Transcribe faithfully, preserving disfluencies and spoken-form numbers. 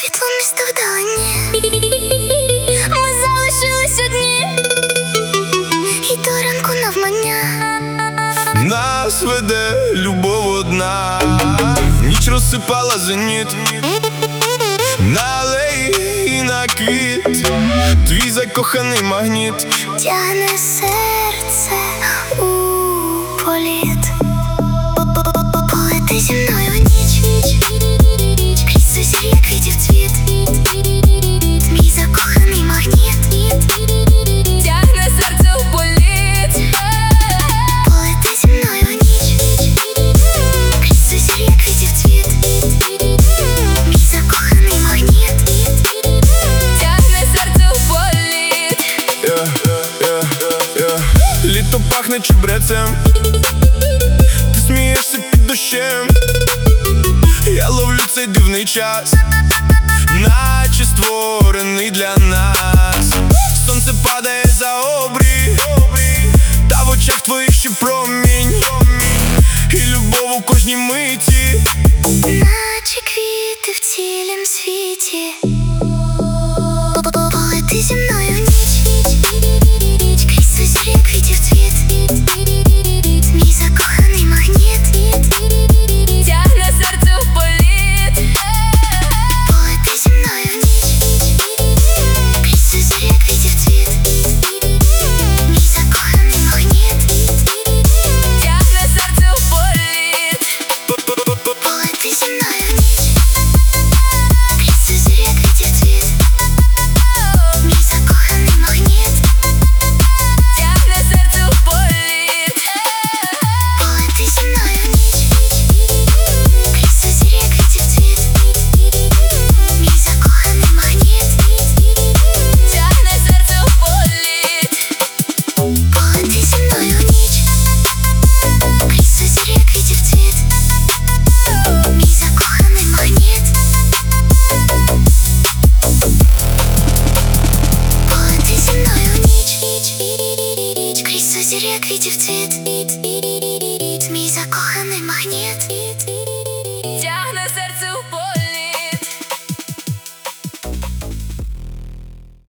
світло міста вдалині, ми залишились одні, і до ранку навмання нас веде любов одна. Ніч розсипала зеніт на алеї і на квіт. Твій закоханий магніт тягне серце у політ. Полети зі мною в ніч, крізь сузір'я квітів цвіт. Мій закоханий магніт тягне серце у політ. Полети зі мною в ніч, крізь сузір'я квітів цвіт. Мій закоханий магніт Тягне серце у політ. yeah, yeah, yeah, yeah. Літо пахне чебрецем, ти смієшся під дощем. Я ловлю цей дивний час, наче створений для нас. Сонце падає за обрій, та в очах твоїх ще промінь, і любов у кожній миті, наче квіти в цілім світі. Полети зі мною в ніч, крізь сузір'я квітів цвіт. Мій закоханий магніт Тягне серце у політ. полети зі мною в ніч, крізь сузір'я квітів цвіт. Мій закоханий магніт Тягне серце у політ. полети зі мною в ніч, крізь сузір'я квітів цвіт. Мій закоханий магніт Тягне серце у політ. полети зі мною в ніч, крізь сузір'я квітів цвіт. Мій закоханий магніт Тягне серце у політ. полети зі мною в ніч, крізь сузір'я квітів цвіт. Мій закоханий магніт полети зі мною в ніч, крізь сузір'я квітів цвіт.